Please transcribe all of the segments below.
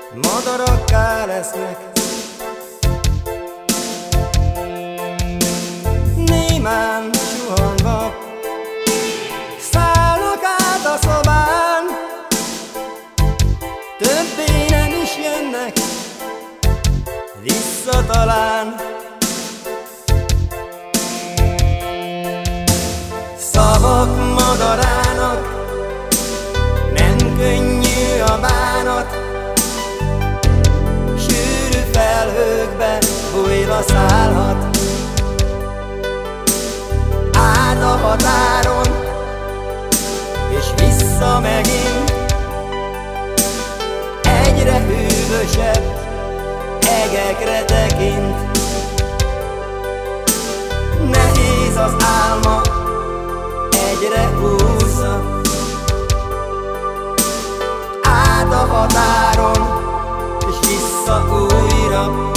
madarakká lesznek. Némán suhanva szállnak át a szobán, többé nem is jönnek vissza talán. Szavak madarának nem könnyű a bánat, sűrű felhőkbe bújva szállhat át a határon, és vissza megint egyre hűvösebb egekre tekint. Nehéz az álma, egyre húzza át a határon, és vissza újra.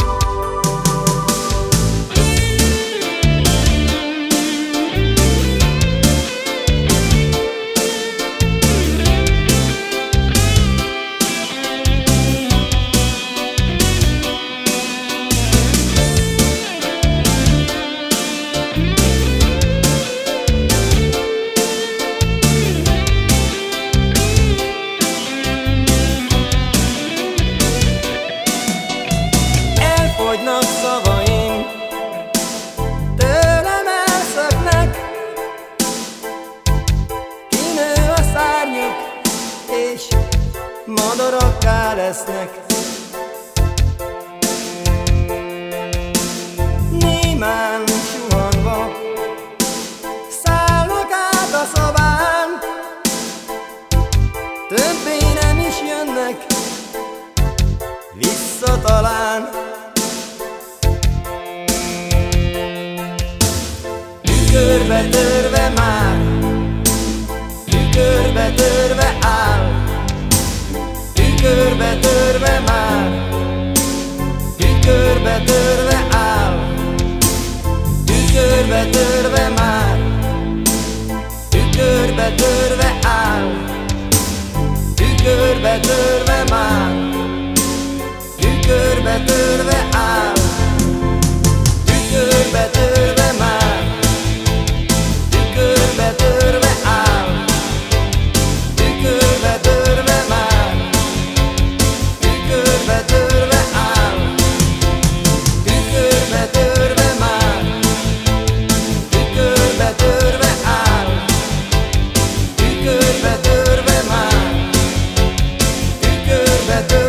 Fogynak szavaim, tőlem elszöknek, kinő a szárnyuk, és madarakká lesznek. Némán suhanva szállnak át a szobán, többé nem is jönnek vissza talán. Tükörbe törve már, tükörbe törve áll, tükörbe törve már, tükörbe törve áll, tükörbe törve már, tükörbe törve áll, tükörbe törve már, tükörbe törve áll, tükörbe törve már. Tükörbe törve áll, tükörbe törve már, tükörbe törve áll, tükörbe törve már, tükörbe törve áll, tükörbe törve már, tükörbe törve.